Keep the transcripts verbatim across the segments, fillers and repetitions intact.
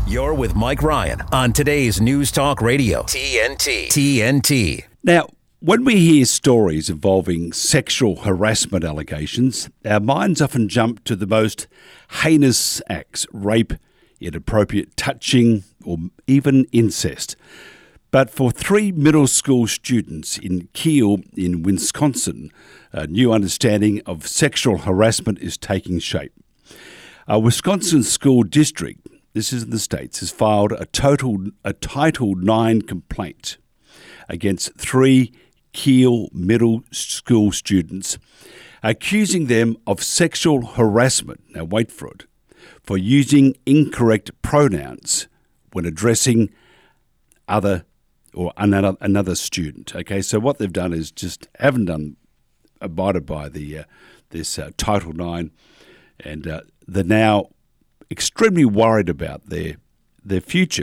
You're with Mike Ryan on today's News Talk Radio, T N T. T N T. Now, when we hear stories involving sexual harassment allegations, our minds often jump to the most heinous acts: rape, inappropriate touching, or even incest. But for three middle school students in Kiel in Wisconsin, a new understanding of sexual harassment is taking shape. A Wisconsin school district, this is in the States, has filed a total a Title nine complaint against three Kiel middle school students, accusing them of sexual harassment, now wait for it, for using incorrect pronouns when addressing other or another another student. Okay, so what they've done is just haven't done abided by the uh, this uh, Title nine, and uh, they're now extremely worried about their their future.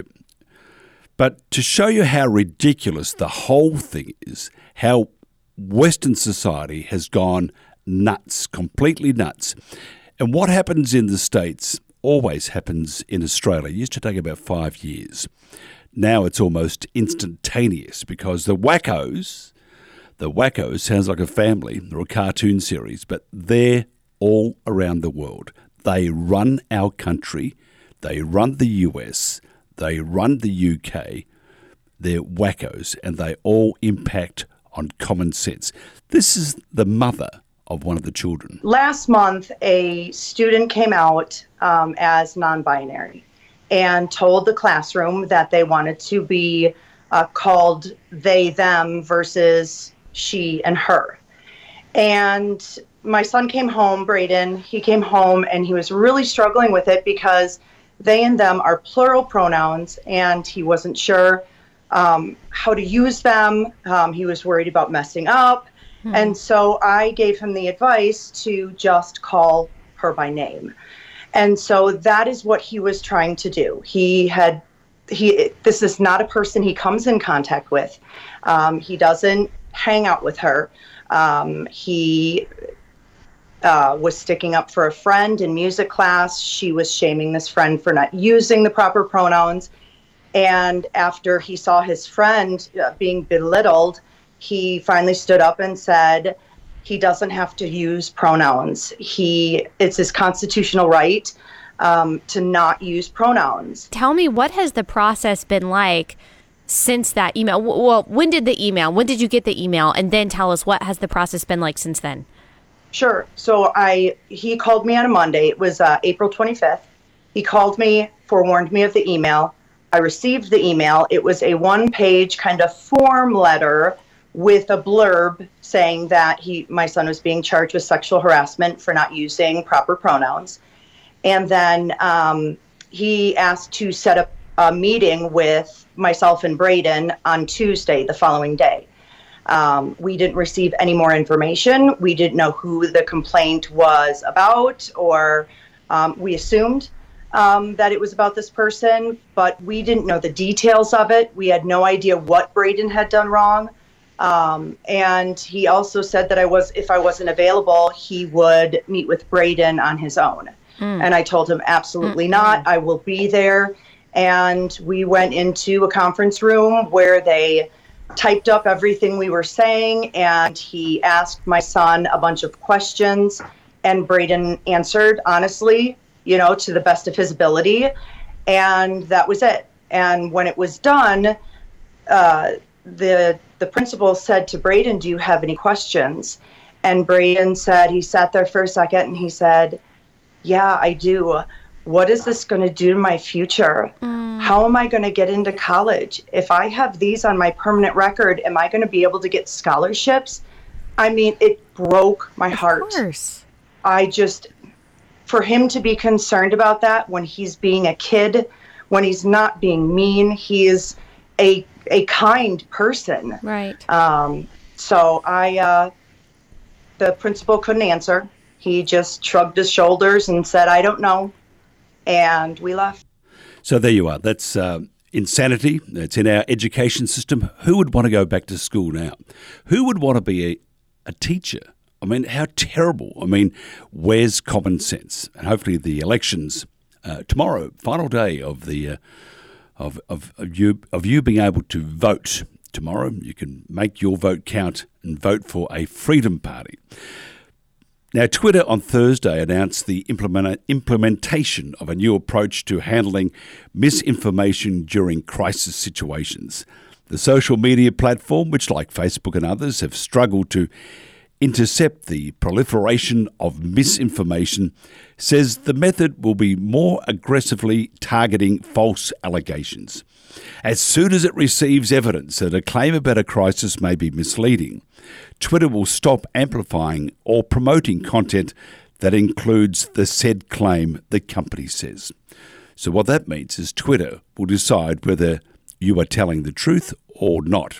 But to show you how ridiculous the whole thing is, how Western society has gone nuts, completely nuts, and what happens in the States always happens in Australia. It used to take about five years. Now it's almost instantaneous because the wackos, the wackos sounds like a family or a cartoon series, but they're all around the world. They run our country, they run the U S, they run the U K, they're wackos, and they all impact on common sense. This is the mother of one of the children. Last month, a student came out um, as non-binary and told the classroom that they wanted to be uh, called they, them versus she and her. And my son came home, Braden, he came home and he was really struggling with it because they and them are plural pronouns and he wasn't sure um, how to use them. Um, he was worried about messing up. Hmm. And so I gave him the advice to just call her by name. And so that is what he was trying to do. He had, he, this is not a person he comes in contact with. Um, he doesn't hang out with her. Um, he uh, was sticking up for a friend in music class. She was shaming this friend for not using the proper pronouns. And after he saw his friend uh, being belittled, he finally stood up and said, he doesn't have to use pronouns. He, it's his constitutional right um, to not use pronouns. Tell me, what has the process been like since that email? Well, when did the email, when did you get the email? And then tell us, what has the process been like since then? Sure. So I, he called me on a Monday. It was uh, April twenty-fifth. He called me, forewarned me of the email. I received the email. It was a one-page kind of form letter with a blurb saying that he, my son was being charged with sexual harassment for not using proper pronouns. And then um, he asked to set up a meeting with myself and Braden on Tuesday, the following day. Um, we didn't receive any more information. We didn't know who the complaint was about, or um, we assumed um, that it was about this person, but we didn't know the details of it. We had no idea what Braden had done wrong. Um, and he also said that I was, if I wasn't available, he would meet with Braden on his own. Mm. And I told him, absolutely mm-hmm. not. I will be there. And we went into a conference room where they typed up everything we were saying. And he asked my son a bunch of questions, and Braden answered honestly, you know, to the best of his ability. And that was it. And when it was done, uh, the the principal said to Braden, do you have any questions? And Braden said, he sat there for a second and he said, yeah, I do. What is this going to do to my future? Mm. How am I going to get into college? If I have these on my permanent record, am I going to be able to get scholarships? I mean, it broke my of heart. Course. I just, for him to be concerned about that when he's being a kid, when he's not being mean, he is a a kind person. Right. Um, so I, uh, the principal couldn't answer. He just shrugged his shoulders and said, I don't know. And we left. So there you are. That's uh, insanity. It's in our education system. Who would want to go back to school now? Who would want to be a, a teacher? I mean, how terrible. I mean, where's common sense? And hopefully the elections uh, tomorrow, final day of the uh, of, of of you of you being able to vote. Tomorrow, you can make your vote count and vote for a Freedom Party. Now, Twitter on Thursday announced the implement- implementation of a new approach to handling misinformation during crisis situations. The social media platform, which like Facebook and others have struggled to intercept the proliferation of misinformation, says the method will be more aggressively targeting false allegations. As soon as it receives evidence that a claim about a crisis may be misleading, Twitter will stop amplifying or promoting content that includes the said claim, the company says. So what that means is Twitter will decide whether you are telling the truth or not.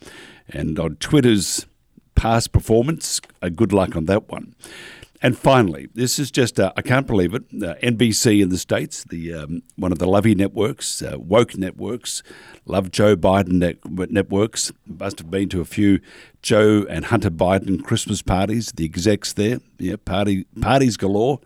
And on Twitter's past performance, uh, good luck on that one. And finally, this is just, uh, I can't believe it, uh, N B C in the States, the um, one of the lovey networks, uh, woke networks, love Joe Biden net- networks, must have been to a few Joe and Hunter Biden Christmas parties, the execs there, yeah, party parties galore,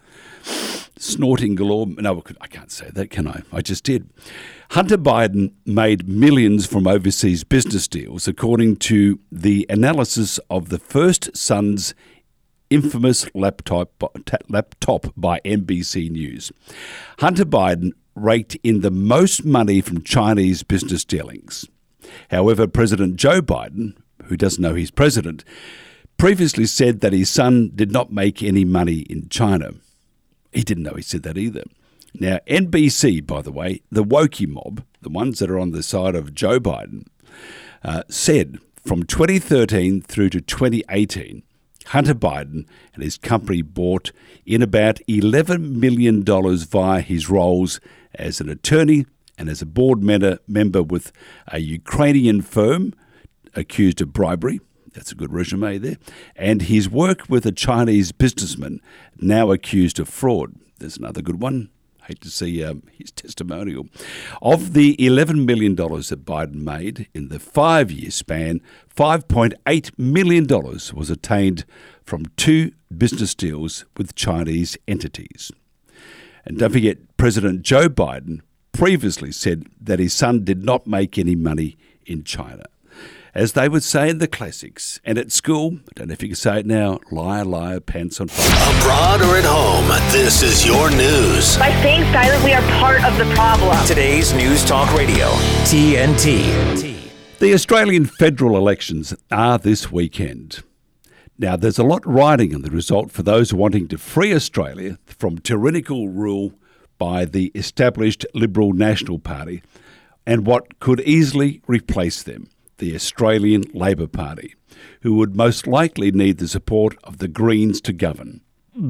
snorting galore. No, I can't say that, can I? I just did. Hunter Biden made millions from overseas business deals, according to the analysis of the First Son's infamous laptop, laptop by N B C News. Hunter Biden raked in the most money from Chinese business dealings. However, President Joe Biden, who doesn't know he's president, previously said that his son did not make any money in China. He didn't know he said that either. Now, N B C, by the way, the wokey mob, the ones that are on the side of Joe Biden, uh, said from twenty thirteen through to twenty eighteen, Hunter Biden and his company brought in about eleven million dollars via his roles as an attorney and as a board member with a Ukrainian firm accused of bribery. That's a good resume there. And his work with a Chinese businessman now accused of fraud. There's another good one. Hate to see um, his testimonial. Of the eleven million dollars that Biden made in the five-year span, five point eight million dollars was attained from two business deals with Chinese entities. And don't forget, President Joe Biden previously said that his son did not make any money in China. As they would say in the classics, and at school, I don't know if you can say it now, liar, liar, pants on fire. Abroad or at home, this is your news. By staying silent, we are part of the problem. Today's News Talk Radio, T N T. The Australian federal elections are this weekend. Now, there's a lot riding on the result for those wanting to free Australia from tyrannical rule by the established Liberal National Party and what could easily replace them, the Australian Labor Party, who would most likely need the support of the Greens to govern.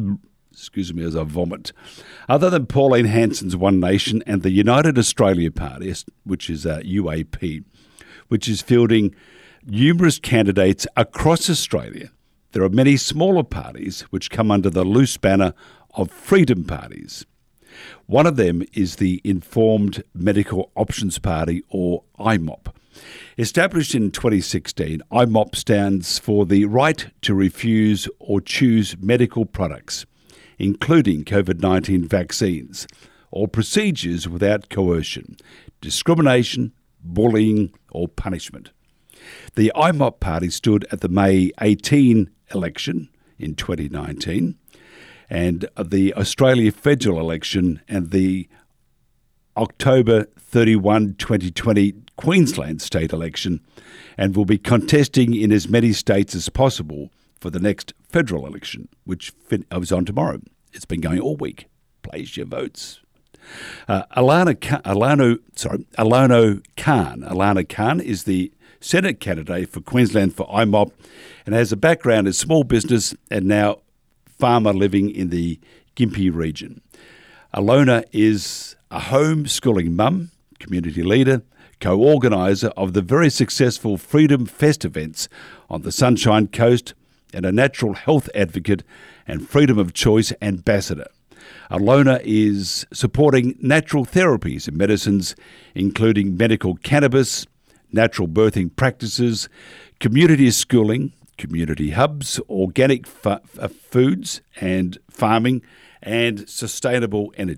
Excuse me as I vomit. Other than Pauline Hanson's One Nation and the United Australia Party, which is uh, U A P, which is fielding numerous candidates across Australia, there are many smaller parties which come under the loose banner of freedom parties. One of them is the Informed Medical Options Party, or I M O P. Established in twenty sixteen, I M O P stands for the right to refuse or choose medical products, including COVID nineteen vaccines, or procedures without coercion, discrimination, bullying, or punishment. The I M O P party stood at the May eighteenth election in twenty nineteen, and the Australia federal election and the October thirty-first, twenty twenty Queensland state election, and will be contesting in as many states as possible for the next federal election, which I was on tomorrow. It's been going all week. Place your votes. Uh, Alana, Alano, sorry, Alano Khan. Alana Khan is the Senate candidate for Queensland for I M O P and has a background in small business and now farmer living in the Gympie region. Alona is a homeschooling mum, community leader, co-organiser of the very successful Freedom Fest events on the Sunshine Coast, and a natural health advocate and freedom of choice ambassador. Alona is supporting natural therapies and medicines, including medical cannabis, natural birthing practices, community schooling, community hubs, organic fu- foods and farming, and sustainable energy.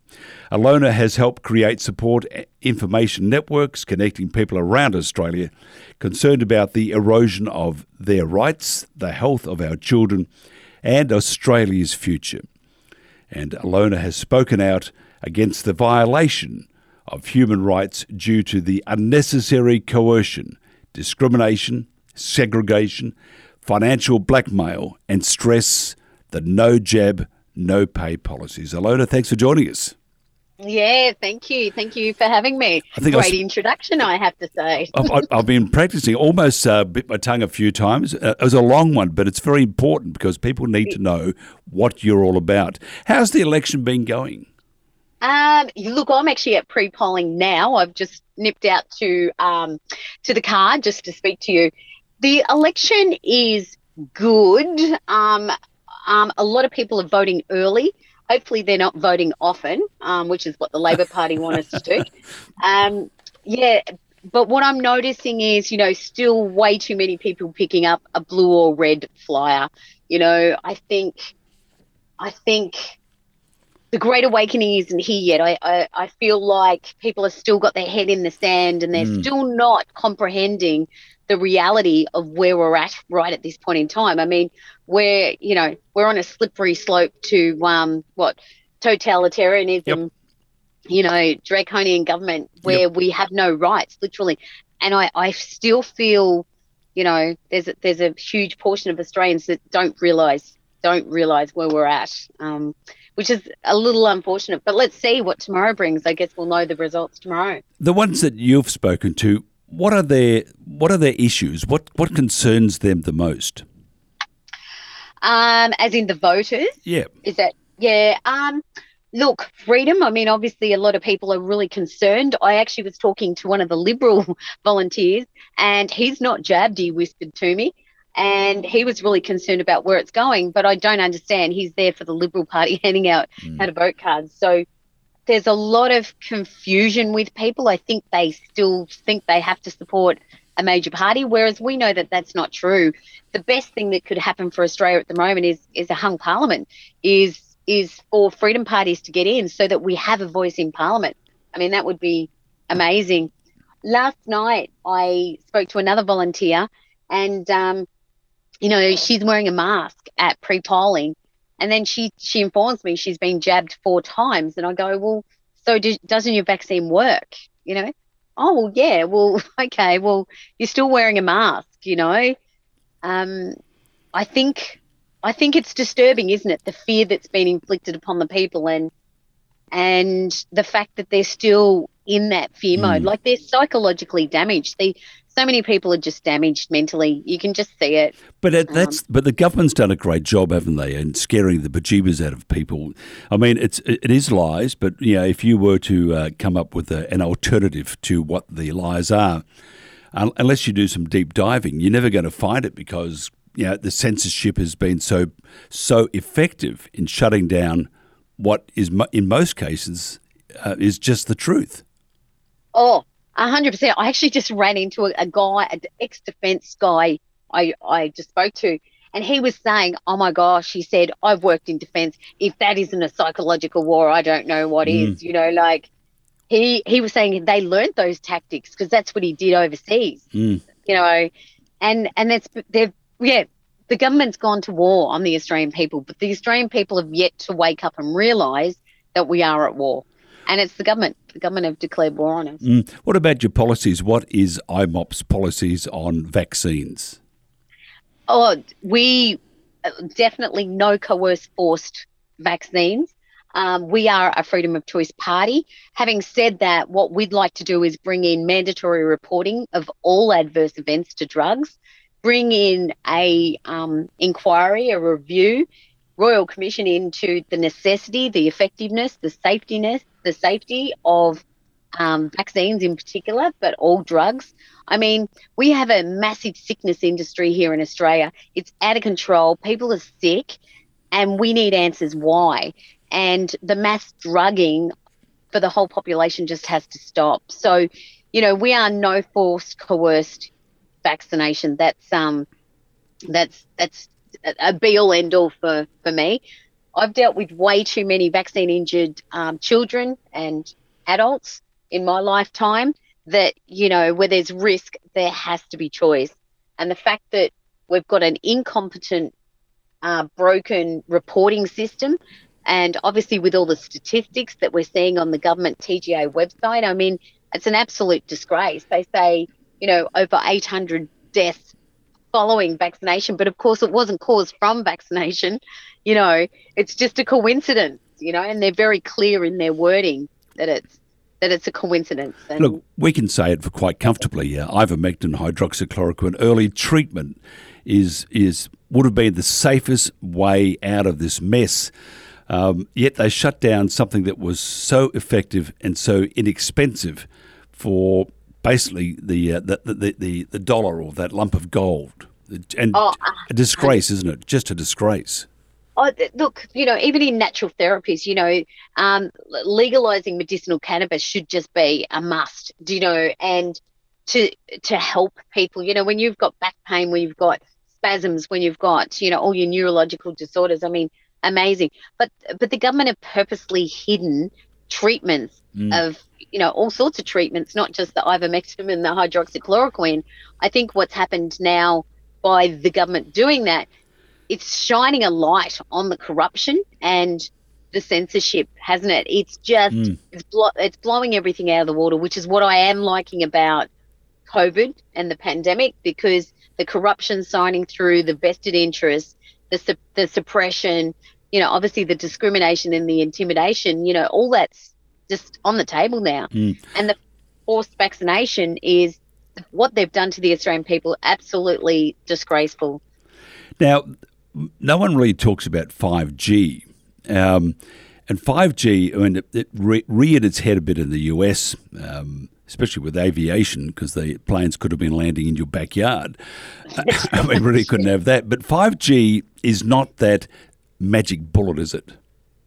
Alona has helped create support information networks connecting people around Australia concerned about the erosion of their rights, the health of our children, and Australia's future. And Alona has spoken out against the violation of human rights due to the unnecessary coercion, discrimination, segregation, financial blackmail, and stress, the no jab, no pay policies. Alona, thanks for joining us. Yeah, thank you. Thank you for having me. I think Great I was, introduction, I have to say. I've, I've been practicing, almost uh, bit my tongue a few times. Uh, it was a long one, but it's very important because people need to know what you're all about. How's the election been going? Um, look, I'm actually at pre-polling now. I've just nipped out to um, to the car just to speak to you. The election is good. Um, um, a lot of people are voting early. Hopefully they're not voting often, um, which is what the Labor Party want us to do. Um, yeah, but what I'm noticing is, you know, still way too many people picking up a blue or red flyer. You know, I think, I think the Great Awakening isn't here yet. I, I, I feel like people have still got their head in the sand and they're mm. still not comprehending the reality of where we're at right at this point in time. I mean, we're, you know, we're on a slippery slope to um, what, totalitarianism, yep. you know, draconian government where yep. we have no rights, literally. And I, I still feel, you know, there's a, there's a huge portion of Australians that don't realise, don't realise where we're at, um, which is a little unfortunate. But let's see what tomorrow brings. I guess we'll know the results tomorrow. The ones that you've spoken to, What are their what are their issues? What what concerns them the most? Um, as in the voters? Yeah. Is that yeah? Um, look, freedom. I mean, obviously, a lot of people are really concerned. I actually was talking to one of the Liberal volunteers, and he's not jabbed. He whispered to me, and he was really concerned about where it's going. But I don't understand. He's there for the Liberal Party, handing out mm. how to vote cards. So there's a lot of confusion with people. I think they still think they have to support a major party, whereas we know that that's not true. The best thing that could happen for Australia at the moment is is a hung parliament, is is for freedom parties to get in so that we have a voice in parliament. I mean, that would be amazing. Last night I spoke to another volunteer and, um, you know, she's wearing a mask at pre-polling. And then she, she informs me she's been jabbed four times. And I go, well, so do, doesn't your vaccine work? You know, oh, well, yeah, well, okay, well, you're still wearing a mask, you know. Um, I think I think it's disturbing, isn't it, the fear that's been inflicted upon the people and and the fact that they're still in that fear mm. mode. Like they're psychologically damaged. They So many people are just damaged mentally. You can just see it. But it, that's um, but the government's done a great job, haven't they, in scaring the bejeebers out of people. I mean, it's it is lies, but you know, if you were to uh, come up with a, an alternative to what the lies are, un- unless you do some deep diving, you're never going to find it because you know the censorship has been so so effective in shutting down what is mo- in most cases uh, is just the truth. Oh. A hundred percent. I actually just ran into a, a guy, an ex-defence guy I, I just spoke to, and he was saying, oh, my gosh, he said, I've worked in defence. If that isn't a psychological war, I don't know what mm. is. You know, like he, he was saying they learned those tactics because that's what he did overseas, mm. you know, and, and that's they've, yeah, the government's gone to war on the Australian people, but the Australian people have yet to wake up and realise that we are at war. And it's the government. The government have declared war on us. Mm. What about your policies? What is I M O P's policies on vaccines? Oh, we definitely no coerced forced vaccines. Um, we are a freedom of choice party. Having said that, what we'd like to do is bring in mandatory reporting of all adverse events to drugs, bring in a um, inquiry, a review, Royal Commission into the necessity, the effectiveness, the safetyness, the safety of um, vaccines in particular, but all drugs. I mean, we have a massive sickness industry here in Australia. It's out of control. People are sick, and we need answers why. And the mass drugging for the whole population just has to stop. So, you know, we are no forced, coerced vaccination. That's um, that's that's a be all end all for for me. I've dealt with way too many vaccine injured um, children and adults in my lifetime that, you know, where there's risk, there has to be choice. And the fact that we've got an incompetent, uh, broken reporting system, and obviously with all the statistics that we're seeing on the government T G A website, I mean, it's an absolute disgrace. They say, you know, over eight hundred deaths following vaccination, but of course it wasn't caused from vaccination. You know, it's just a coincidence, you know, and they're very clear in their wording that it's that it's a coincidence. And Look, we can say it for quite comfortably. Uh, ivermectin, hydroxychloroquine, early treatment is is would have been the safest way out of this mess. Um, yet they shut down something that was so effective and so inexpensive for basically the uh, the, the, the the dollar or that lump of gold. And Oh, a disgrace, isn't it? Just a disgrace. Oh, th- look, you know, even in natural therapies, you know, um, legalizing medicinal cannabis should just be a must, do you know, and to to help people, you know, when you've got back pain, when you've got spasms, when you've got, you know, all your neurological disorders, I mean, amazing. But but the government have purposely hidden treatments Mm. of, you know, all sorts of treatments, not just the ivermectin and the hydroxychloroquine. I think what's happened now by the government doing that, it's shining a light on the corruption and the censorship, hasn't it? It's just, Mm. it's, blo- it's blowing everything out of the water, which is what I am liking about COVID and the pandemic, because the corruption signing through, the vested interests, the, su- the suppression, you know, obviously the discrimination and the intimidation, you know, all that's just on the table now. Mm. And the forced vaccination is what they've done to the Australian people, absolutely disgraceful. Now, no one really talks about five G. Um, and five G, I mean, it, it re- reared its head a bit in the U S, um, especially with aviation, because the planes could have been landing in your backyard. I mean, really couldn't have that. But five G is not that magic bullet, is it?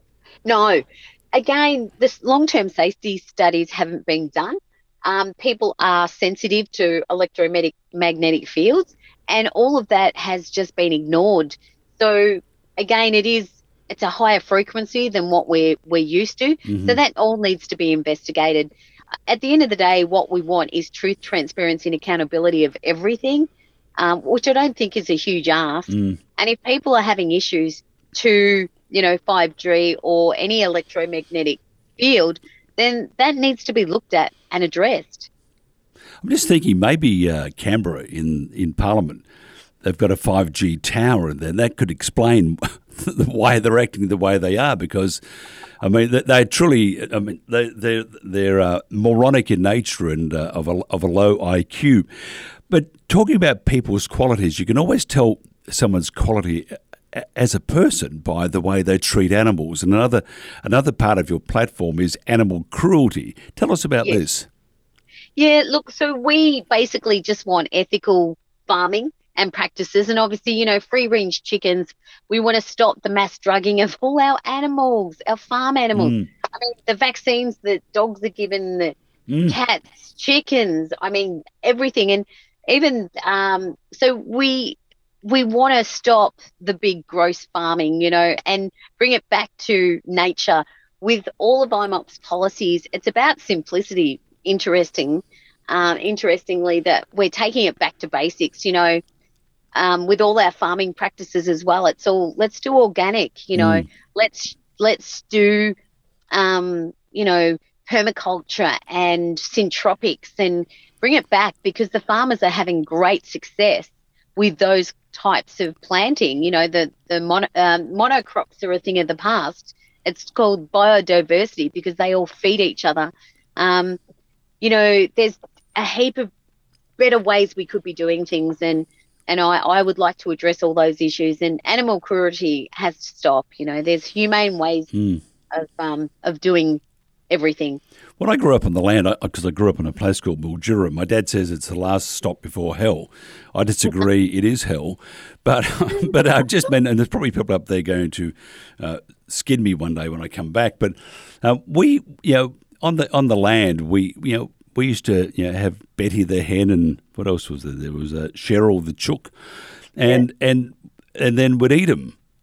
No. Again, this long-term safety studies haven't been done. Um, people are sensitive to electromagnetic fields, and all of that has just been ignored. So again, it is it's a higher frequency than what we're we're used to. Mm-hmm. So that all needs to be investigated. At the end of the day, what we want is truth, transparency, and accountability of everything, um, which I don't think is a huge ask. Mm. And if people are having issues to, you know, five G or any electromagnetic field, then that needs to be looked at and addressed. I'm just thinking maybe uh, Canberra in, in Parliament, they've got a five G tower in there. That could explain why they're acting the way they are, because, I mean, they, they truly, I mean, they, they're, they're uh, moronic in nature and uh, of, a, of a low I Q. But talking about people's qualities, you can always tell someone's quality as a person by the way they treat animals. And another another part of your platform is animal cruelty. Tell us about Yes. this. Yeah, look, so we basically just want ethical farming and practices. And obviously, you know, free-range chickens, we want to stop the mass drugging of all our animals, our farm animals. Mm. I mean, the vaccines that dogs are given, the Mm. cats, chickens, I mean, everything. And even, um, so we... we want to stop the big gross farming, you know, and bring it back to nature. With all of I M O P's policies, it's about simplicity. Interesting, um, interestingly, that we're taking it back to basics, you know, um, with all our farming practices as well. It's all, let's do organic, you know, Mm. let's, let's do, um, you know, permaculture and syntropics and bring it back, because the farmers are having great success with those types of planting. You know, the the mono, um, monocrops are a thing of the past. It's called biodiversity because they all feed each other. Um, you know, there's a heap of better ways we could be doing things, and and I, I would like to address all those issues. And animal cruelty has to stop. You know, there's humane ways Mm. of um of doing everything. When I grew up on the land, because I, I grew up in a place called Mildura, my dad says it's the last stop before hell. I disagree, it is hell. But but I've just been, and there's probably people up there going to uh, skin me one day when I come back. But uh, we, you know, on the on the land, we, you know, we used to, you know, have Betty the hen, and what else was there? There was uh, Cheryl the chook, and yeah. and and then we'd eat them.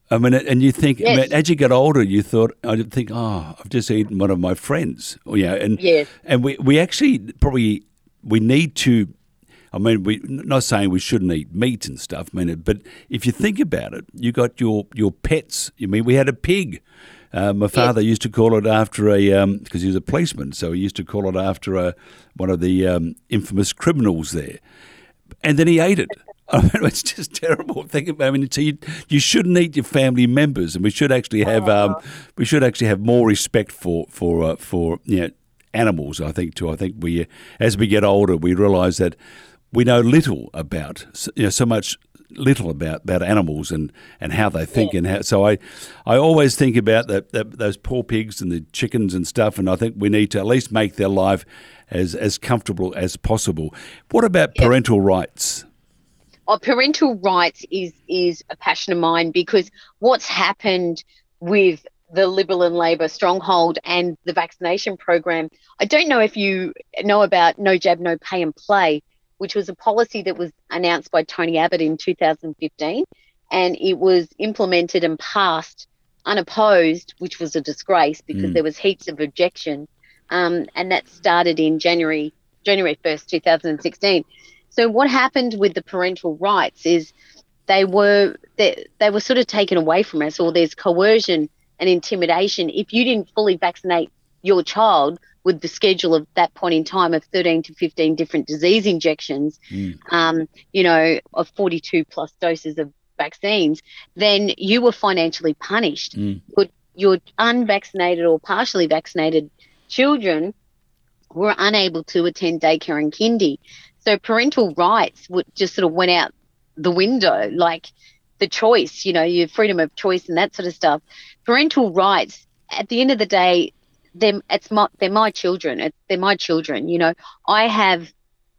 I mean, and you think, Yes. I mean, as you get older, you thought, I think, oh, I've just eaten one of my friends. You know, and Yes. and we, we actually probably, we need to, I mean, we not saying we shouldn't eat meat and stuff, I mean, but if you think about it, you got your, your pets. I mean, we had a pig. Uh, my father used to call it after a, because he was a policeman, so he used to call it after a, one of the um, infamous criminals there. And then he ate it. I mean, it's just terrible. Think about. I mean, so you, you shouldn't eat your family members, and we should actually have um, we should actually have more respect for for uh, for you know, animals. I think too. I think we, as we get older, we realise that we know little about you know so much little about, about animals and, and how they think yeah. and how. So I, I always think about that, that those poor pigs and the chickens and stuff, and I think we need to at least make their life as as comfortable as possible. What about yeah. parental rights? Oh, parental rights is is a passion of mine, because what's happened with the Liberal and Labor stronghold and the vaccination program, I don't know if you know about No Jab, No Pay and Play, which was a policy that was announced by Tony Abbott in two thousand fifteen, and it was implemented and passed unopposed, which was a disgrace because mm. there was heaps of objection, um, and that started in January January first, two thousand sixteen. So what happened with the parental rights is they were they, they were sort of taken away from us, or there's coercion and intimidation. If you didn't fully vaccinate your child with the schedule of that point in time of thirteen to fifteen different disease injections, mm. um, you know, of forty-two plus doses of vaccines, then you were financially punished. Mm. But your unvaccinated or partially vaccinated children were unable to attend daycare and kindy. So parental rights would just sort of went out the window, like the choice, you know, your freedom of choice and that sort of stuff. Parental rights, at the end of the day, they're, it's my, they're my children. It's, they're my children. You know, I have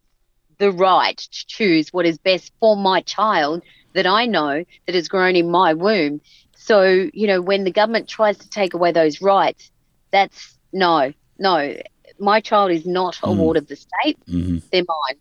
the right to choose what is best for my child that I know that has grown in my womb. So, you know, when the government tries to take away those rights, that's no, no. My child is not a mm. ward of the state. Mm-hmm. They're mine.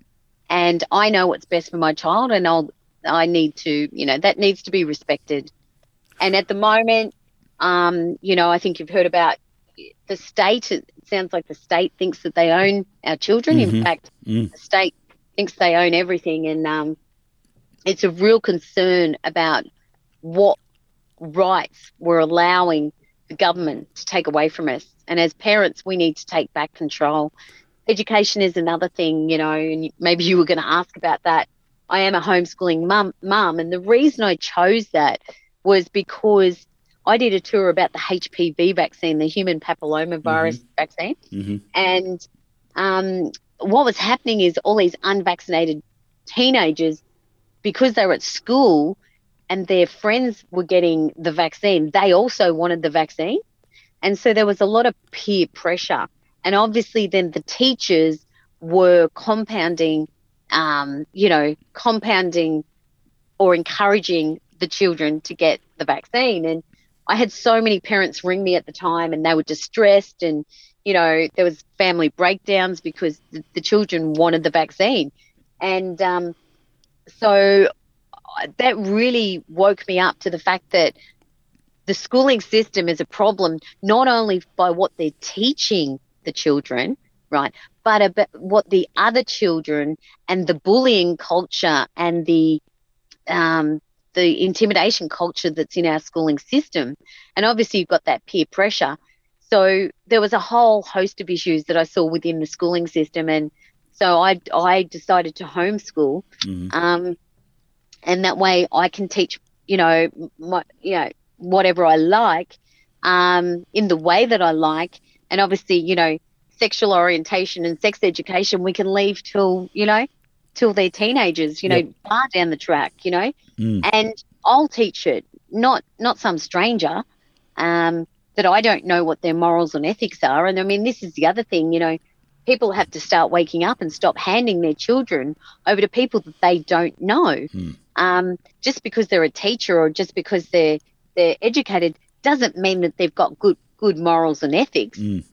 And I know what's best for my child, and I'll, I need to, you know, that needs to be respected. And at the moment, um, you know, I think you've heard about the state. It sounds like the state thinks that they own our children. Mm-hmm. In fact, mm. the state thinks they own everything. And um, it's a real concern about what rights we're allowing the government to take away from us. And as parents, we need to take back control. Education is another thing, you know, and maybe you were going to ask about that. I am a homeschooling mum, mum, and the reason I chose that was because I did a tour about the H P V vaccine, the human papillomavirus mm-hmm. vaccine, mm-hmm. and um, what was happening is all these unvaccinated teenagers, because they were at school and their friends were getting the vaccine, they also wanted the vaccine. And so there was a lot of peer pressure. And obviously then the teachers were compounding, um, you know, compounding or encouraging the children to get the vaccine. And I had so many parents ring me at the time, and they were distressed, and, you know, there was family breakdowns because the, the children wanted the vaccine. And um, so that really woke me up to the fact that the schooling system is a problem, not only by what they're teaching the children, right, but about what the other children and the bullying culture and the um, the intimidation culture that's in our schooling system. And obviously you've got that peer pressure. So there was a whole host of issues that I saw within the schooling system. And so I, I decided to homeschool. Mm-hmm. Um, and that way I can teach, you know, my, you know, whatever I like um, in the way that I like. And obviously, you know, sexual orientation and sex education, we can leave till, you know, till they're teenagers, you know, yep. far down the track, you know, mm. and I'll teach it, not not some stranger um, that I don't know what their morals and ethics are. And I mean, this is the other thing, you know, people have to start waking up and stop handing their children over to people that they don't know. Mm. Um, just because they're a teacher or just because they're they're educated doesn't mean that they've got good good morals and ethics. Mm.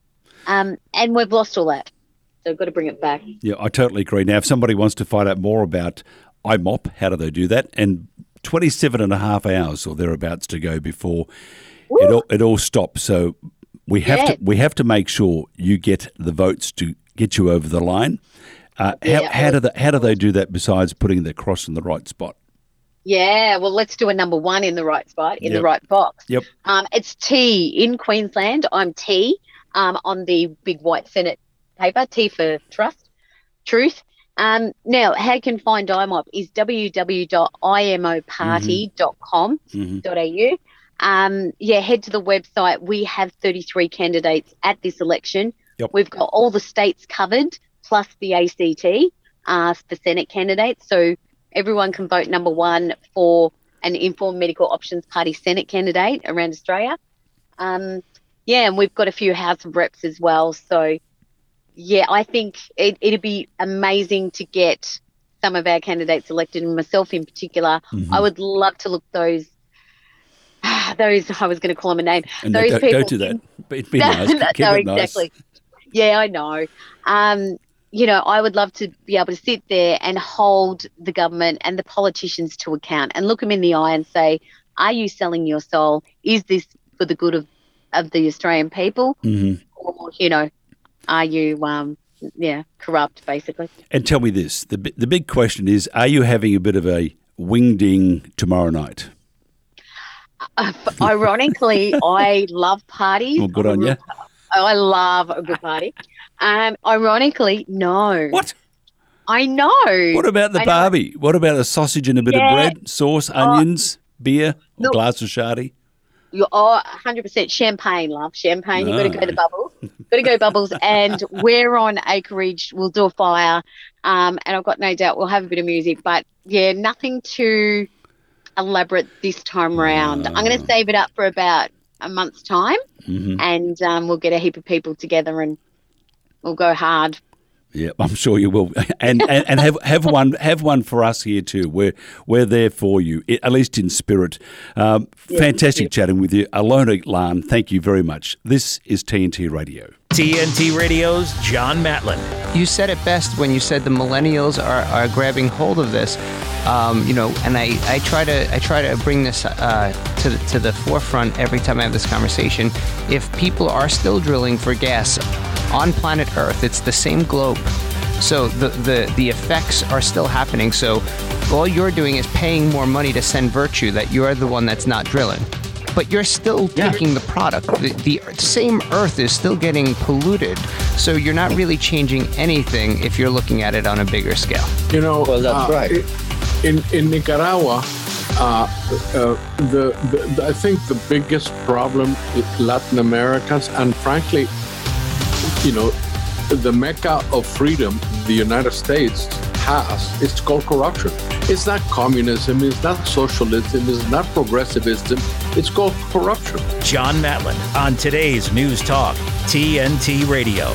Um, and we've lost all that. So we've got to bring it back. Yeah, I totally agree. Now, if somebody wants to find out more about I M O P, how do they do that? And twenty-seven and a half hours or thereabouts to go before it all, it all stops. So we have Yeah. to we have to make sure you get the votes to get you over the line. Uh, Yeah. how, how do they, how do they do that besides putting the cross in the right spot? Yeah, well, let's do a number one in the right spot, in Yep. the right box. Yep. Um, it's T in Queensland. I'm T um, on the big white Senate paper, T for trust, truth. Um, now, how you can find I M O P is w w w dot i m o party dot com dot a u. Um, yeah, head to the website. We have thirty-three candidates at this election. Yep. We've got all the states covered, plus the A C T uh, for Senate candidates. So everyone can vote number one for an Informed Medical Options Party Senate candidate around Australia. Um, yeah, and we've got a few House of Reps as well. So, yeah, I think it, it'd be amazing to get some of our candidates elected, and myself in particular. Mm-hmm. I would love to look those, those, I was going to call them a name. And those go, people go to that. in- It'd be nice. no, Keep no, it nice. exactly. Yeah, I know. Um, you know, I would love to be able to sit there and hold the government and the politicians to account and look them in the eye and say, are you selling your soul? Is this for the good of, of the Australian people? Mm-hmm. Or, you know, are you, um, yeah, corrupt, basically? And tell me this, the bi- the big question is, are you having a bit of a wing-ding tomorrow night? Uh, ironically, I love parties. Well, good on you. I love a good party. Um, ironically, no. What? I know. What about the I know. Barbie? What about a sausage and a bit Yeah. of bread, sauce, onions, beer, or Look. glass of shardy? You're oh, one hundred percent champagne, love. Champagne. You've got to go No. to Bubbles. got to go Bubbles. And we're on Acreage. We'll do a fire. Um, and I've got no doubt we'll have a bit of music. But, yeah, nothing too elaborate this time round. I'm going to save it up for about a month's time. Mm-hmm. And um, we'll get a heap of people together and we'll go hard. Yeah, I'm sure you will, and and, and have have one have one for us here too. We're we're there for you, i- at least in spirit. Um, fantastic chatting with you, Alona Lan. Thank you very much. This is T N T Radio. T N T Radio's John Matlin. You said it best when you said the millennials are, are grabbing hold of this. Um, you know, and I, I try to I try to bring this uh, to the, to the forefront every time I have this conversation. If people are still drilling for gas on planet Earth, it's the same globe. So the, the, the effects are still happening. So all you're doing is paying more money to send virtue that you're the one that's not drilling. But you're still taking the product. The, the same Earth is still getting polluted. So you're not really changing anything if you're looking at it on a bigger scale. You know, Well, that's uh, right. In in Nicaragua, uh, uh, the, the, the I think the biggest problem with Latin Americans, and frankly, you know, the mecca of freedom the United States has, it's called corruption. It's not communism, it's not socialism, it's not progressivism, it's called corruption. John Matlin on today's News Talk, T N T Radio.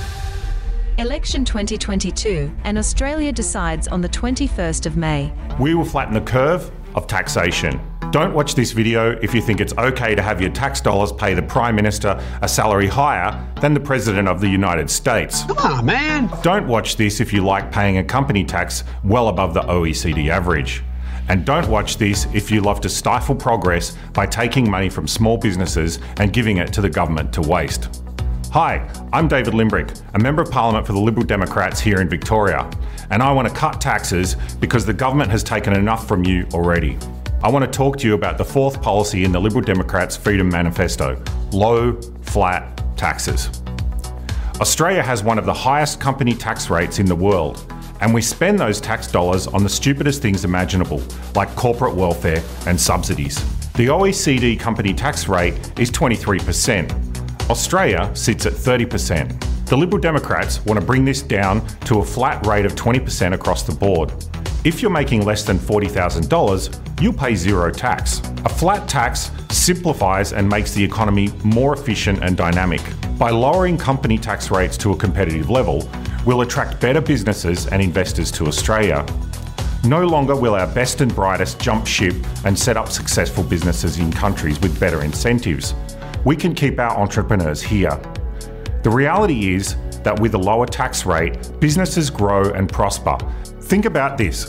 Election twenty twenty-two, and Australia decides on the twenty-first of May. We will flatten the curve of taxation. Don't watch this video if you think it's okay to have your tax dollars pay the Prime Minister a salary higher than the President of the United States. Come on, man. Don't watch this if you like paying a company tax well above the O E C D average. And don't watch this if you love to stifle progress by taking money from small businesses and giving it to the government to waste. Hi, I'm David Limbrick, a Member of Parliament for the Liberal Democrats here in Victoria, and I want to cut taxes because the government has taken enough from you already. I want to talk to you about the fourth policy in the Liberal Democrats' Freedom Manifesto: low, flat taxes. Australia has one of the highest company tax rates in the world, and we spend those tax dollars on the stupidest things imaginable, like corporate welfare and subsidies. The O E C D company tax rate is twenty-three percent. Australia sits at thirty percent. The Liberal Democrats want to bring this down to a flat rate of twenty percent across the board. If you're making less than forty thousand dollars, you'll pay zero tax. A flat tax simplifies and makes the economy more efficient and dynamic. By lowering company tax rates to a competitive level, we'll attract better businesses and investors to Australia. No longer will our best and brightest jump ship and set up successful businesses in countries with better incentives. We can keep our entrepreneurs here. The reality is that with a lower tax rate, businesses grow and prosper. Think about this.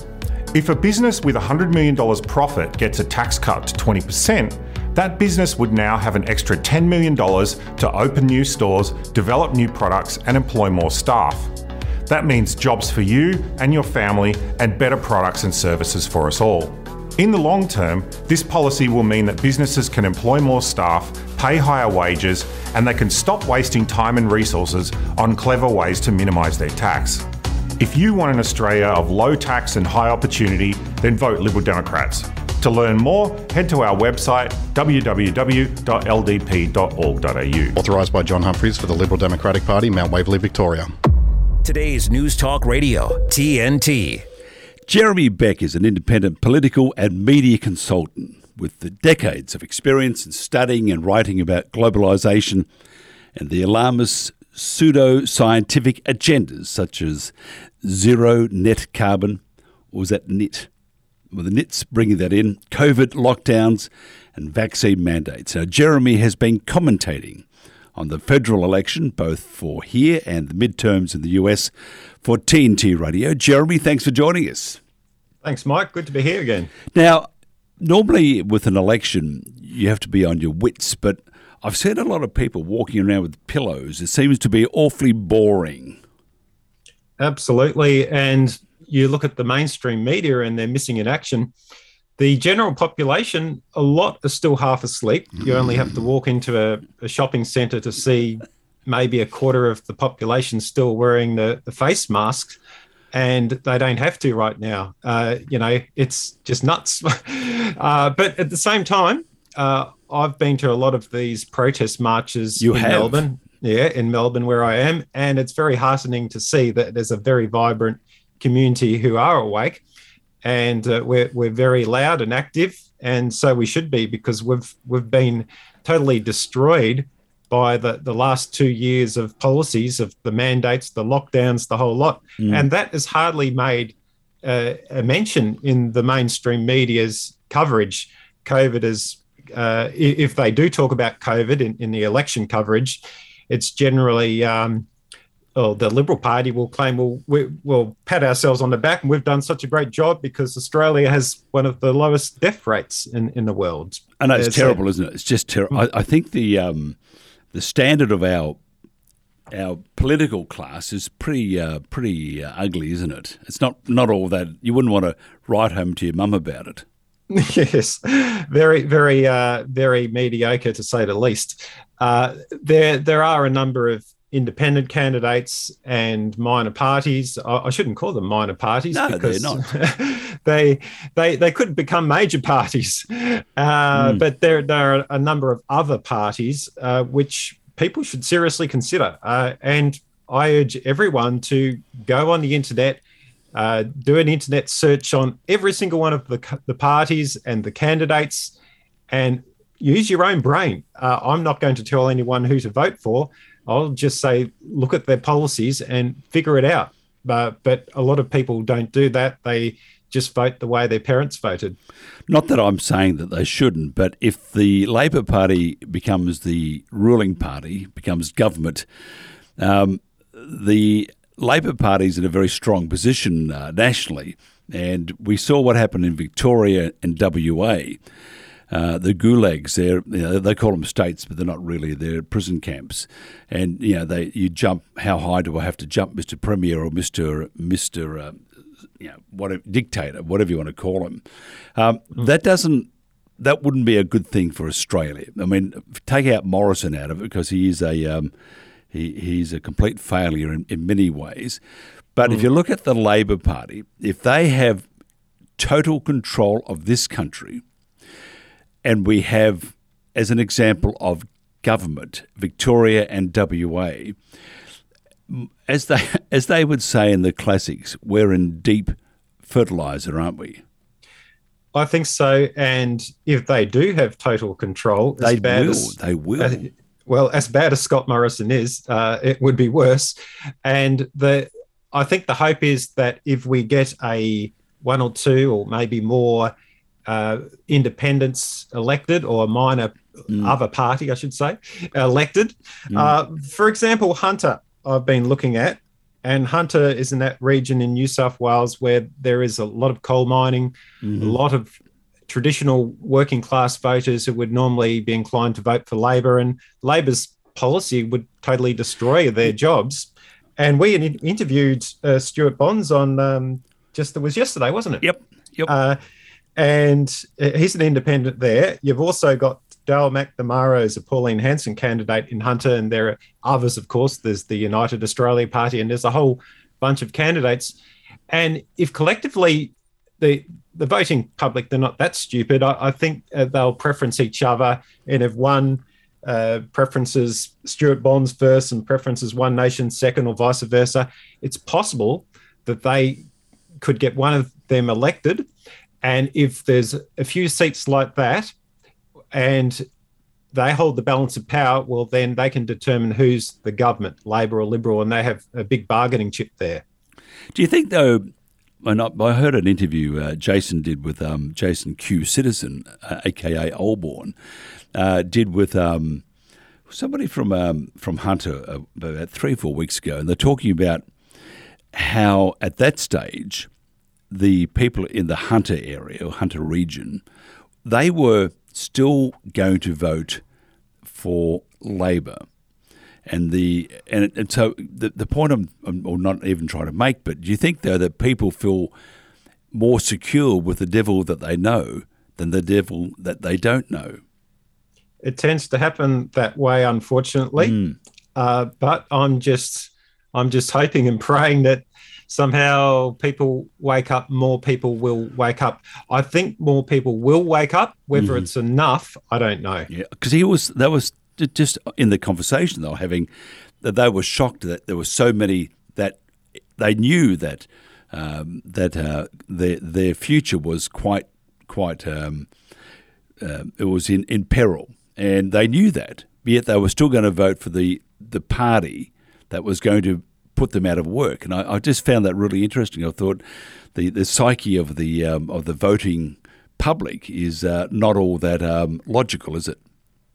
If a business with one hundred million dollars profit gets a tax cut to twenty percent, that business would now have an extra ten million dollars to open new stores, develop new products, and employ more staff. That means jobs for you and your family and better products and services for us all. In the long term, this policy will mean that businesses can employ more staff, pay higher wages, and they can stop wasting time and resources on clever ways to minimise their tax. If you want an Australia of low tax and high opportunity, then vote Liberal Democrats. To learn more, head to our website w w w dot l d p dot org dot a u. Authorised by John Humphries for the Liberal Democratic Party, Mount Waverley, Victoria. Today's News Talk Radio, T N T. Jeremy Beck is an independent political and media consultant with the decades of experience in studying and writing about globalisation and the alarmist pseudo-scientific agendas such as zero net carbon, or was that N I T? Well, the N I T's bringing that in, COVID lockdowns and vaccine mandates. Now, Jeremy has been commentating on the federal election, both for here and the midterms in the U S, for T N T Radio. Jeremy, thanks for joining us. Thanks, Mike. Good to be here again. Now, normally with an election, you have to be on your wits, but I've seen a lot of people walking around with pillows. It seems to be awfully boring. Absolutely. And you look at the mainstream media and they're missing in action. The general population, a lot are still half asleep. You only have to walk into a, a shopping centre to see maybe a quarter of the population still wearing the, the face masks, and they don't have to right now. Uh, you know, it's just nuts. uh, but at the same time, uh, I've been to a lot of these protest marches you in have. Melbourne. Yeah, in Melbourne where I am. And it's very heartening to see that there's a very vibrant community who are awake. And uh, we're we're very loud and active, and so we should be, because we've we've been totally destroyed by the, the last two years of policies, of the mandates, the lockdowns, the whole lot. Mm. And that has hardly made uh, a mention in the mainstream media's coverage. COVID is, uh, if they do talk about COVID in, in the election coverage, it's generally... Um, Well, the Liberal Party will claim, well, we, we'll pat ourselves on the back and we've done such a great job because Australia has one of the lowest death rates in, in the world. I know, it's There's terrible, a, isn't it? It's just terrible. I, I think the um, the standard of our our political class is pretty uh, pretty uh, ugly, isn't it? It's not, not all that. You wouldn't want to write home to your mum about it. Yes, very, very, uh, very mediocre to say the least. Uh, there, there are a number of independent candidates and minor parties. I, I shouldn't call them minor parties no, because they're not. they they they could become major parties. Uh, mm. But there there are a number of other parties uh, which people should seriously consider. Uh, and I urge everyone to go on the internet, uh, do an internet search on every single one of the the parties and the candidates, and use your own brain. Uh, I'm not going to tell anyone who to vote for. I'll just say, look at their policies and figure it out. But, but a lot of people don't do that. They just vote the way their parents voted. Not that I'm saying that they shouldn't, but if the Labor Party becomes the ruling party, becomes government, um, the Labor Party is in a very strong position uh, nationally. And we saw what happened in Victoria and W A. Uh, the gulags, they're, you know, they call them states, but they're not really. They're prison camps. And, you know, they you jump, how high do I have to jump, Mister Premier or Mister Mister Uh, you know, whatever, dictator, whatever you want to call him. Um, mm. That doesn't, that wouldn't be a good thing for Australia. I mean, take out Morrison out of it because he is a, um, he he's a complete failure in, in many ways. But mm. if you look at the Labor Party, if they have total control of this country, and we have, as an example of government, Victoria and W A, as they as they would say in the classics, we're in deep fertiliser, aren't we? I think so. And if they do have total control, they as bad will. As, they will. Uh, well, as bad as Scott Morrison is, uh, it would be worse. And the I think the hope is that if we get a one or two or maybe more Uh, independents elected, or a minor mm. other party, I should say, elected. Mm. Uh, for example, Hunter, I've been looking at, And Hunter is in that region in New South Wales where there is a lot of coal mining, Mhm. a lot of traditional working class voters who would normally be inclined to vote for Labor, and Labor's policy would totally destroy their jobs. And we in- interviewed uh, Stuart Bonds on um, just, it was yesterday, wasn't it? Yep. Yep. Uh, and uh, he's an independent there. You've also got Dale McNamara as a Pauline Hanson candidate in Hunter, and there are others, of course. There's the United Australia Party, and there's a whole bunch of candidates. And if collectively the the voting public, they're not that stupid, I, I think uh, they'll preference each other. And if one uh, preferences Stuart Bonds first and preferences One Nation second, or vice versa, it's possible that they could get one of them elected. And if there's a few seats like that and they hold the balance of power, well, then they can determine who's the government, Labor or Liberal, and they have a big bargaining chip there. Do you think, though, when I, I heard an interview uh, Jason did with um, Jason Q Citizen, uh, a k a. Olborn, uh, did with um, somebody from um, from Hunter uh, about three or four weeks ago, and they're talking about how at that stage the people in the Hunter area or Hunter region, they were still going to vote for Labor. And the and, and so the the point I'm, I'm or not even trying to make, but do you think though that people feel more secure with the devil that they know than the devil that they don't know? It tends to happen that way, unfortunately. Mm. Uh, but I'm just I'm just hoping and praying that somehow people wake up. More people will wake up. I think more people will wake up. Whether Mhm. it's enough, I don't know. Yeah, because he was that was. Just in the conversation they were having, that they were shocked that there were so many that they knew that um, that uh, their their future was quite quite um, uh, it was in, in peril, and they knew that. Yet they were still going to vote for the the party that was going to put them out of work, and I, I just found that really interesting. I thought the, the psyche of the um, of the voting public is uh, not all that um, logical, is it?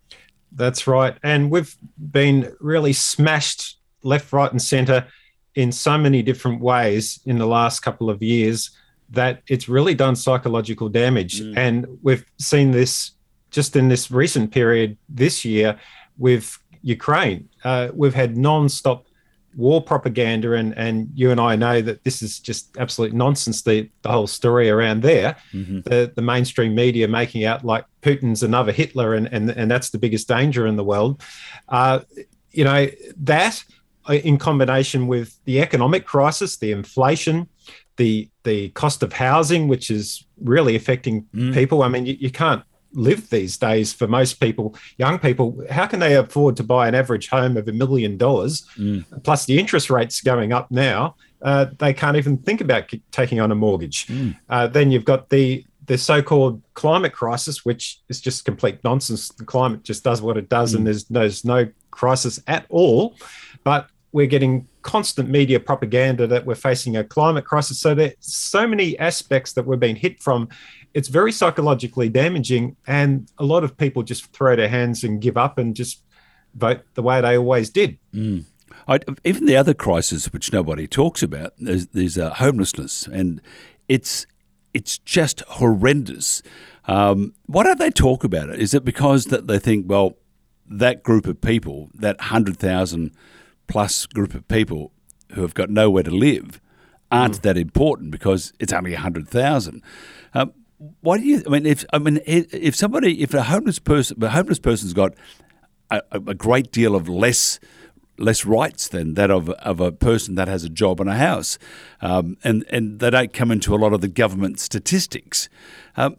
That's right. And we've been really smashed left, right and centre in so many different ways in the last couple of years that it's really done psychological damage. Mm. And we've seen this just in this recent period this year with Ukraine. Uh, we've had non-stop war propaganda, and, and you and I know that this is just absolute nonsense, the, the whole story around there. Mm-hmm. The, the mainstream media making out like Putin's another Hitler, and, and, and that's the biggest danger in the world. Uh, you know, that in combination with the economic crisis, the inflation, the the cost of housing, which is really affecting Mm. people. I mean, you, you can't live these days for most people, young people. How can they afford to buy an average home of a million dollars? Mm. Plus the interest rates going up now, uh, they can't even think about k- taking on a mortgage. Mm. Uh, then you've got the the so-called climate crisis, which is just complete nonsense. The climate just does what it does, Mm. and there's, there's no crisis at all. But we're getting constant media propaganda that we're facing a climate crisis. So there's so many aspects that we're being hit from. It's very psychologically damaging, and a lot of people just throw their hands and give up and just vote the way they always did. Mm. I, even the other crisis, which nobody talks about, there's, there's uh, homelessness, and it's it's just horrendous. Um, why don't they talk about it? Is it because that they think, well, that group of people, that one hundred thousand plus group of people who have got nowhere to live, aren't mm. that important because it's only one hundred thousand? Um, why do you? I mean, if I mean, if somebody, if a homeless person, a homeless person's got a, a great deal of less less rights than that of of a person that has a job and a house, um, and and they don't come into a lot of the government statistics. Um,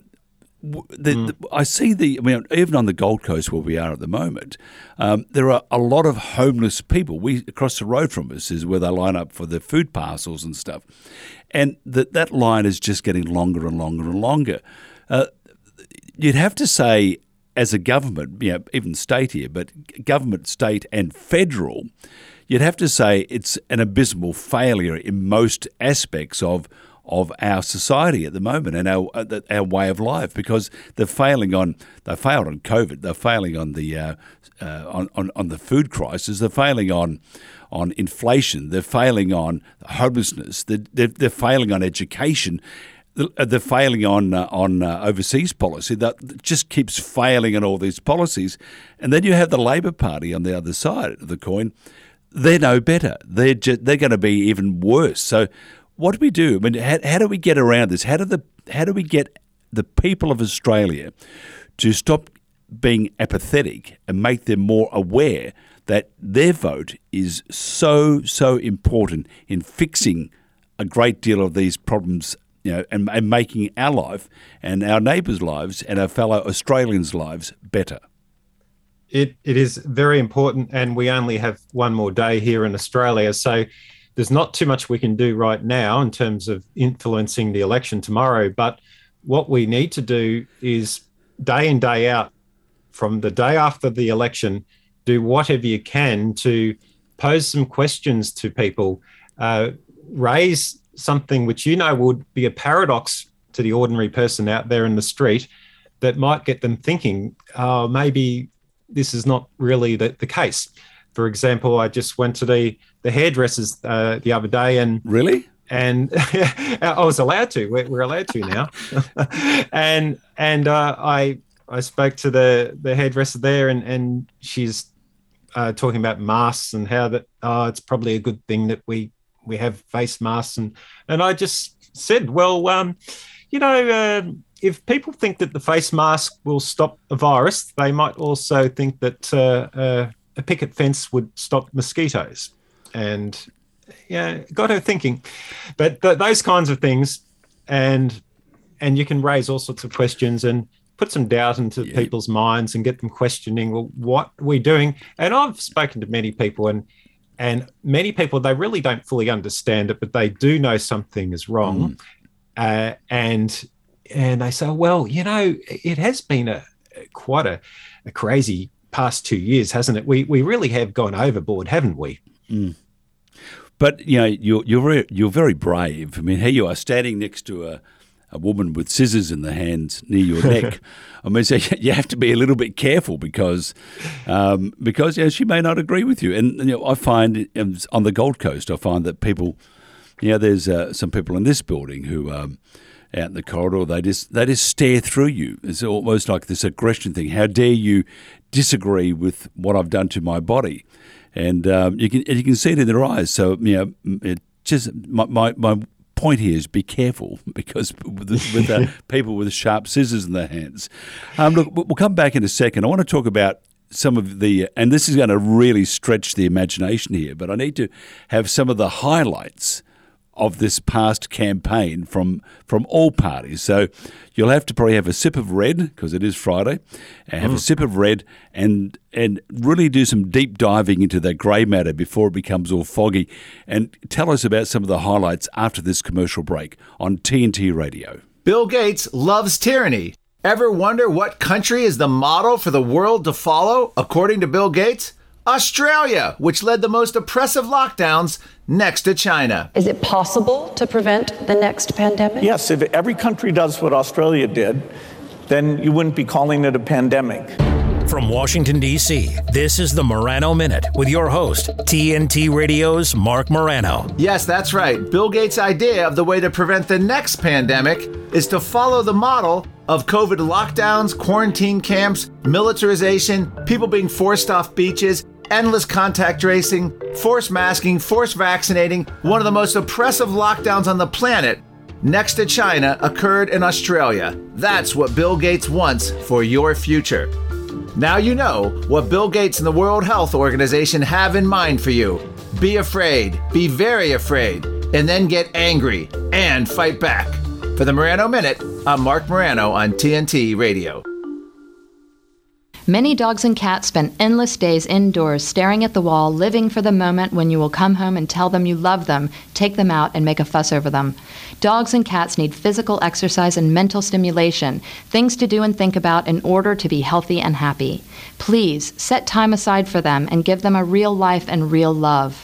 The, Mm. the, I see the, I mean, even on the Gold Coast where we are at the moment, um, there are a lot of homeless people. We across the road from us is where they line up for their food parcels and stuff, and that that line is just getting longer and longer and longer. Uh, you'd have to say, as a government, you know, even state here, but government, state, and federal, you'd have to say it's an abysmal failure in most aspects of of our society at the moment and our our way of life, because they're failing on they failed on COVID, they're failing on the uh, uh, on, on on the food crisis, they're failing on on inflation, they're failing on homelessness, they're they're, they're failing on education. They're failing on uh, on uh, overseas policy. That just keeps failing on all these policies, and then you have the Labor Party on the other side of the coin. They're no better. They're just, they're going to be even worse. So, what do we do? I mean, how, how do we get around this? How do the how do we get the people of Australia to stop being apathetic and make them more aware that their vote is so so important in fixing a great deal of these problems? You know, and, and making our life and our neighbours' lives and our fellow Australians' lives better. It it is very important, and we only have one more day here in Australia, so there's not too much we can do right now in terms of influencing the election tomorrow. But what we need to do is day in, day out, from the day after the election, do whatever you can to pose some questions to people, uh, raise something which you know would be a paradox to the ordinary person out there in the street that might get them thinking, oh, maybe this is not really the, the case. For example, I just went to the, the hairdressers uh, the other day and... Really? And I was allowed to. We're, we're allowed to now. and and uh, I I spoke to the, the hairdresser there, and, and she's uh, talking about masks and how that, oh, it's probably a good thing that we we have face masks. And, and I just said, well, um, you know, uh, if people think that the face mask will stop a virus, they might also think that uh, uh, a picket fence would stop mosquitoes. And, yeah, got her thinking. But th- those kinds of things, and and you can raise all sorts of questions and put some doubt into yeah. people's minds and get them questioning, well, what are we doing? And I've spoken to many people, and And many people, they really don't fully understand it, but they do know something is wrong. Mm. Uh, and and they say, well, you know, it has been a quite a, a crazy past two years, hasn't it? We we really have gone overboard, haven't we? Mm. But, you know, you're, you're, very, you're very brave. I mean, here you are standing next to a, a woman with scissors in the hands near your neck. I mean, so you have to be a little bit careful because, um, because you know, she may not agree with you. And you know, I find on the Gold Coast, I find that people, you know, there's uh, some people in this building who, um, out in the corridor, they just they just stare through you. It's almost like this aggression thing. How dare you disagree with what I've done to my body? And um, you can you can see it in their eyes. So you know, it just my my. my point here is be careful, because with, with uh, people with sharp scissors in their hands. Um, look, we'll come back in a second. I want to talk about some of the, and this is going to really stretch the imagination here, but I need to have some of the highlights of this past campaign from from all parties. So you'll have to probably have a sip of red, because it is Friday, and have mm. a sip of red and and really do some deep diving into that grey matter before it becomes all foggy. And tell us about some of the highlights after this commercial break on T N T Radio. Bill Gates loves tyranny. Ever wonder what country is the model for the world to follow, according to Bill Gates? Australia, which led the most oppressive lockdowns next to China. Is it possible to prevent the next pandemic? Yes, if every country does what Australia did, then you wouldn't be calling it a pandemic. From Washington, D C, this is the Morano Minute with your host, T N T Radio's Mark Morano. Yes, that's right. Bill Gates' idea of the way to prevent the next pandemic is to follow the model of COVID lockdowns, quarantine camps, militarization, people being forced off beaches, endless contact tracing, forced masking, forced vaccinating. One of the most oppressive lockdowns on the planet, next to China, occurred in Australia. That's what Bill Gates wants for your future. Now you know what Bill Gates and the World Health Organization have in mind for you. Be afraid, be very afraid, and then get angry and fight back. For the Morano Minute, I'm Mark Morano on T N T Radio. Many dogs and cats spend endless days indoors staring at the wall, living for the moment when you will come home and tell them you love them, take them out, and make a fuss over them. Dogs and cats need physical exercise and mental stimulation, things to do and think about in order to be healthy and happy. Please set time aside for them and give them a real life and real love.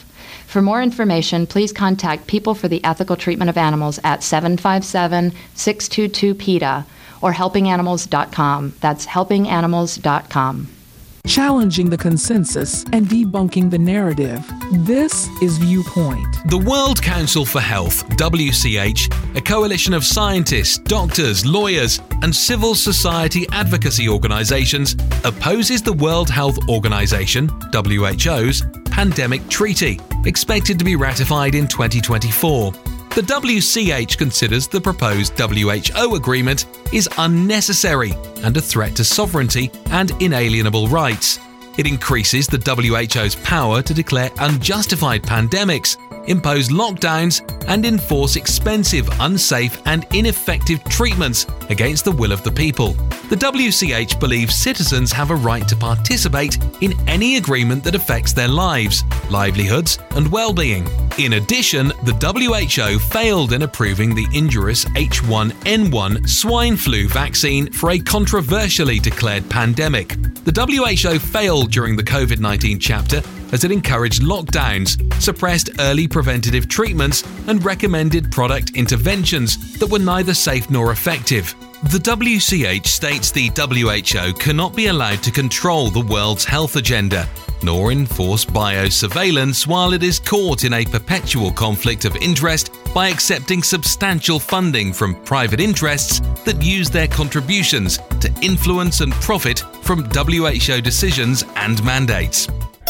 For more information, please contact People for the Ethical Treatment of Animals at seven five seven, six two two, PETA or helping animals dot com. That's helping animals dot com. Challenging the consensus and debunking the narrative. This is Viewpoint. The World Council for Health, W C H, a coalition of scientists, doctors, lawyers, and civil society advocacy organizations, opposes the World Health Organization, W H O's, pandemic treaty, expected to be ratified in twenty twenty-four. The W C H considers the proposed W H O agreement is unnecessary and a threat to sovereignty and inalienable rights. It increases the W H O's power to declare unjustified pandemics, impose lockdowns, and enforce expensive, unsafe, and ineffective treatments against the will of the people. The W C H believes citizens have a right to participate in any agreement that affects their lives, livelihoods, and well-being. In addition, the W H O failed in approving the injurious H one N one swine flu vaccine for a controversially declared pandemic. The W H O failed during the COVID nineteen chapter as it encouraged lockdowns, suppressed early preventative treatments, and recommended product interventions that were neither safe nor effective. The W C H states the W H O cannot be allowed to control the world's health agenda, nor enforce biosurveillance while it is caught in a perpetual conflict of interest by accepting substantial funding from private interests that use their contributions to influence and profit from W H O decisions and mandates.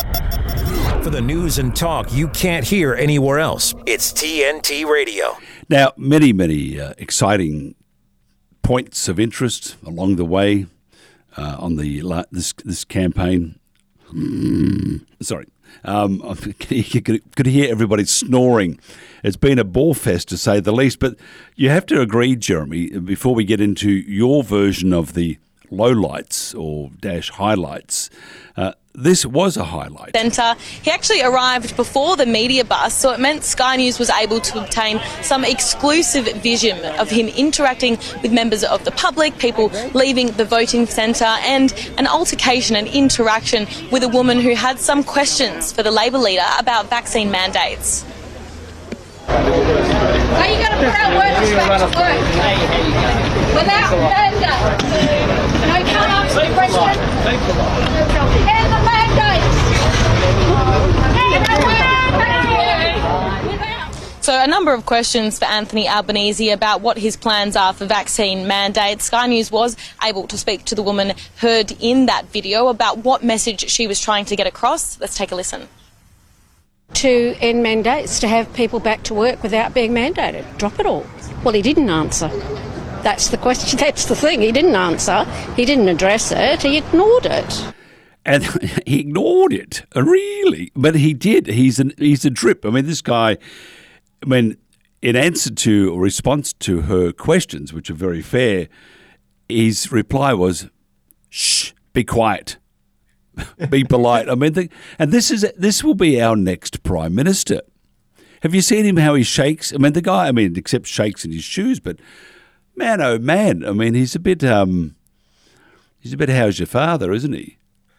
For the news and talk you can't hear anywhere else, it's T N T Radio. Now, many, many uh, exciting points of interest along the way uh, on the uh, this this campaign. Mm, sorry, um, you could, could hear everybody snoring. It's been a ball fest to say the least. But you have to agree, Jeremy, before we get into your version of the lowlights or dash highlights. Uh, this was a highlight. Centre. He actually arrived before the media bus, so it meant Sky News was able to obtain some exclusive vision of him interacting with members of the public, people leaving the voting centre, and an altercation and interaction with a woman who had some questions for the Labor leader about vaccine mandates. Are you going to put our workers back to work without mandate? No, you can't answer the question. And the mandates. So a number of questions for Anthony Albanese about what his plans are for vaccine mandates. Sky News was able to speak to the woman heard in that video about what message she was trying to get across. Let's take a listen. To end mandates, to have people back to work without being mandated. Drop it all. Well, he didn't answer. That's the question. That's the thing. He didn't answer. He didn't address it. He ignored it. And he ignored it, really. But he did. He's an, he's a drip. I mean, this guy, I mean, in answer to or response to her questions, which are very fair, his reply was, shh, be quiet. Be polite. I mean, the, and this is this will be our next Prime Minister. Have you seen him, how he shakes? I mean, the guy, I mean, except shakes in his shoes, but man, oh man, I mean, he's a bit, um, he's a bit how's your father, isn't he?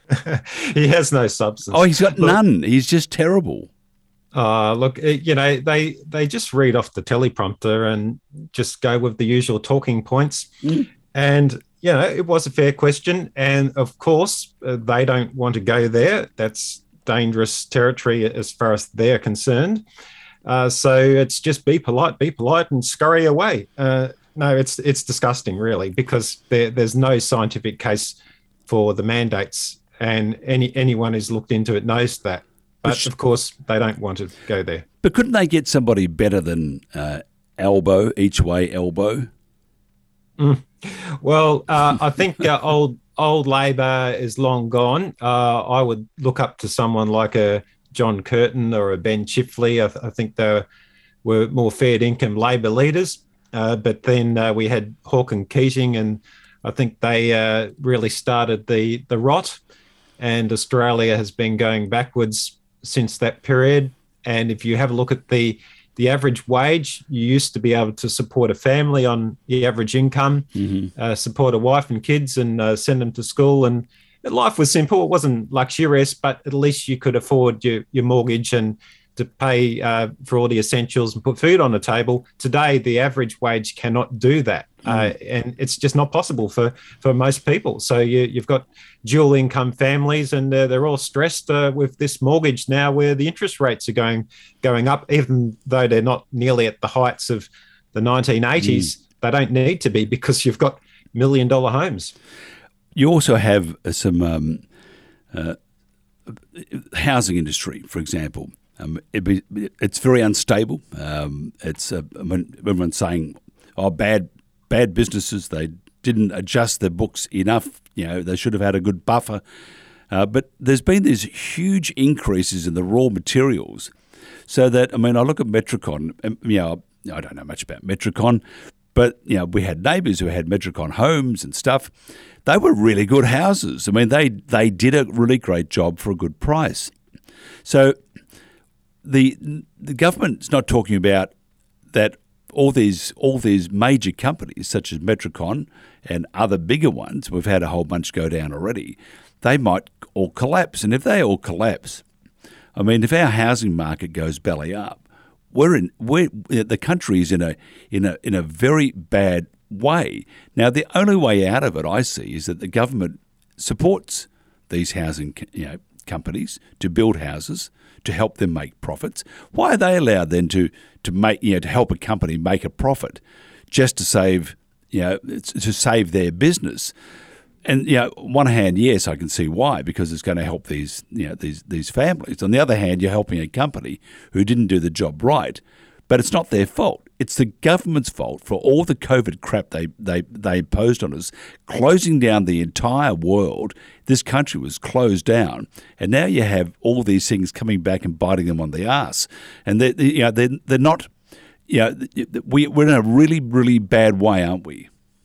He has no substance. Oh, he's got look, none. He's just terrible. Uh, look, you know, they, they just read off the teleprompter and just go with the usual talking points. Mm. And you know, it was a fair question. And of course, uh, they don't want to go there. That's dangerous territory as far as they're concerned. Uh, so it's just be polite, be polite and scurry away. Uh, no, it's it's disgusting, really, because there, there's no scientific case for the mandates. And any anyone who's looked into it knows that. But Which, of course, they don't want to go there. But couldn't they get somebody better than uh, Albo, each way Albo? Mm. Well, uh, I think uh, old old Labor is long gone. Uh, I would look up to someone like a John Curtin or a Ben Chifley. I, th- I think they were more fair income Labor leaders. Uh, but then uh, we had Hawke and Keating, and I think they uh, really started the, the rot. And Australia has been going backwards since that period. And if you have a look at the The average wage, you used to be able to support a family on the average income, mm-hmm. uh, support a wife and kids and uh, send them to school. And life was simple. It wasn't luxurious, but at least you could afford your, your mortgage and to pay uh, for all the essentials and put food on the table. Today, the average wage cannot do that. Uh, and it's just not possible for, for most people. So you, you've got dual income families, and uh, they're all stressed uh, with this mortgage now, where the interest rates are going going up, even though they're not nearly at the heights of the nineteen eighties. Mm. They don't need to be, because you've got million dollar homes. You also have some um, uh, housing industry, for example. Um, it be, it's very unstable. Um, it's uh, I mean, everyone's saying, "Oh, bad." Bad businesses, they didn't adjust their books enough. You know, they should have had a good buffer. Uh, but there's been these huge increases in the raw materials. So that, I mean, I look at Metricon, and, you know, I don't know much about Metricon, but, you know, we had neighbours who had Metricon homes and stuff. They were really good houses. I mean, they, they did a really great job for a good price. So the the government's not talking about that all these all these major companies such as Metricon and other bigger ones, we've had a whole bunch go down already, they might all collapse. And if they all collapse, I mean, if our housing market goes belly up, we're in we're, the country is in a in a in a very bad way. Now, the only way out of it, I see, is that the government supports these housing, you know, companies to build houses to help them make profits. Why are they allowed then to to make you know to help a company make a profit just to save you know to save their business? And you know, on one hand, yes, I can see why, because it's going to help these you know these these families. On the other hand, you're helping a company who didn't do the job right, but it's not their fault. It's the government's fault for all the COVID crap they they they imposed on us, closing down the entire world. This country was closed down, and now you have all these things coming back and biting them on the arse. And they you know they're they're not you know we we're in a really really bad way, aren't we?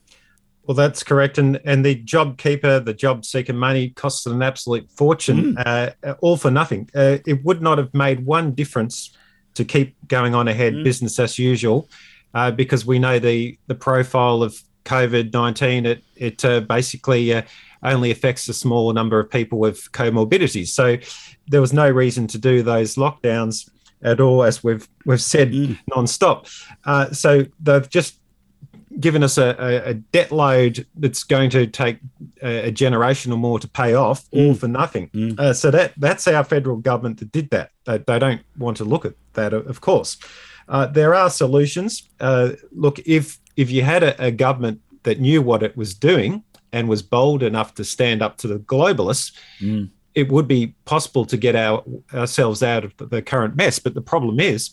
Well, that's correct. And and the JobKeeper, the job seeker money costs an absolute fortune, mm. uh, all for nothing. Uh, it would not have made one difference to keep going on ahead, mm. business as usual, uh, because we know the the profile of COVID nineteen, it, it uh, basically uh, only affects a small number of people with comorbidities. So there was no reason to do those lockdowns at all, as we've we've said mm. non-stop. Uh, so they've just given us a, a, a debt load that's going to take a, a generation or more to pay off, mm. all for nothing. Mm. Uh, so that that's our federal government that did that. They, they don't want to look at that, of course. Uh, there are solutions. Uh, look, if if you had a, a government that knew what it was doing and was bold enough to stand up to the globalists, mm. it would be possible to get our, ourselves out of the current mess. But the problem is,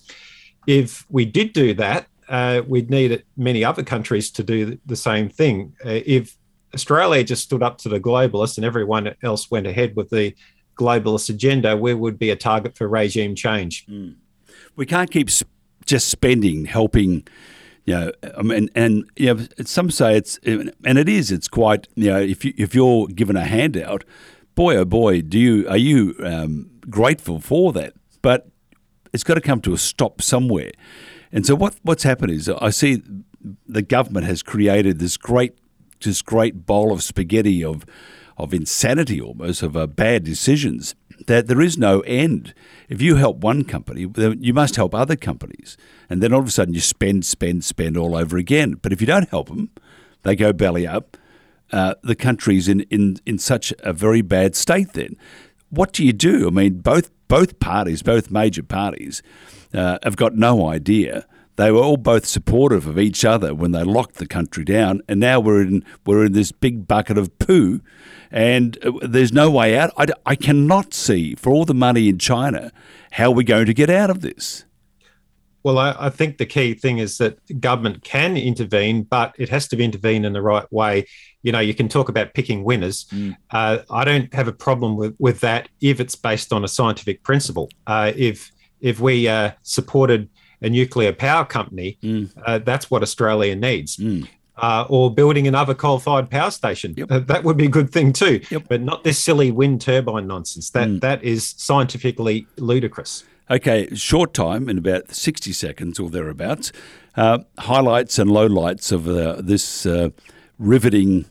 if we did do that, Uh, we'd need many other countries to do the same thing. Uh, if Australia just stood up to the globalists and everyone else went ahead with the globalist agenda, we would be a target for regime change. Mm. We can't keep sp- just spending, helping, you know, I mean, and you know, some say it's, and it is, it's quite, you know, if you if you're given a handout, boy oh boy, do you are you um, grateful for that? But it's got to come to a stop somewhere. And so what, what's happened is I see the government has created this great this great bowl of spaghetti of of insanity almost, of uh, bad decisions, that there is no end. If you help one company, you must help other companies. And then all of a sudden you spend, spend, spend all over again. But if you don't help them, they go belly up. Uh, the country's in, in, in such a very bad state then. What do you do? I mean, both both parties, both major parties, uh, have got no idea. They were all both supportive of each other when they locked the country down, and now we're in we're in this big bucket of poo, and there's no way out. I, I cannot see, for all the money in China, how we're going to get out of this. Well, I, I think the key thing is that government can intervene, but it has to be intervene in the right way. You know, you can talk about picking winners. Mm. Uh, I don't have a problem with, with that if it's based on a scientific principle. Uh, if if we uh, supported a nuclear power company, mm. uh, that's what Australia needs. Mm. Uh, or building another coal-fired power station. Yep. Uh, that would be a good thing too, yep. But not this silly wind turbine nonsense. That mm. That is scientifically ludicrous. Okay, short time, in about sixty seconds or thereabouts, uh, highlights and lowlights of uh, this uh, riveting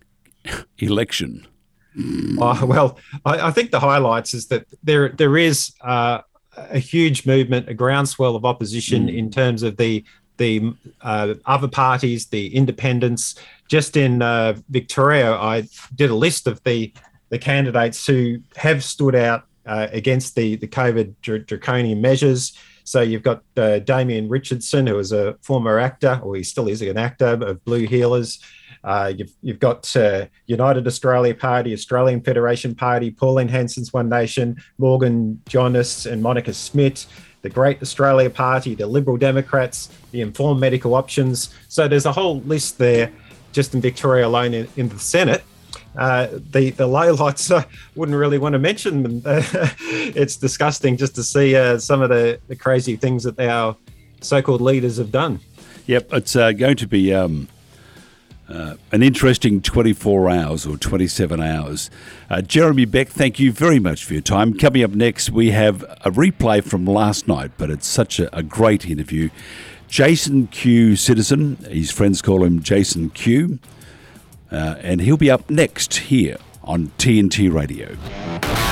election. Uh, well, I, I think the highlights is that there there is uh, a huge movement, a groundswell of opposition mm. in terms of the the uh, other parties, the independents. Just in uh, Victoria, I did a list of the the candidates who have stood out uh, against the the COVID dr- draconian measures. So you've got uh, Damien Richardson, who is a former actor, or he still is an actor of Blue Healers. Uh, you've you've got uh, United Australia Party, Australian Federation Party, Pauline Hanson's One Nation, Morgan Jonas and Monica Smith, the Great Australia Party, the Liberal Democrats, the Informed Medical Options. So there's a whole list there, just in Victoria alone in, in the Senate. Uh, the the lowlights, I wouldn't really want to mention them. It's disgusting just to see uh, some of the, the crazy things that our so-called leaders have done. Yep, it's uh, going to be um, uh, an interesting twenty-four hours or twenty-seven hours. Uh, Jeremy Beck, thank you very much for your time. Coming up next, we have a replay from last night, but it's such a, a great interview. Jason Q Citizen, his friends call him Jason Q. Uh, and he'll be up next here on T N T Radio.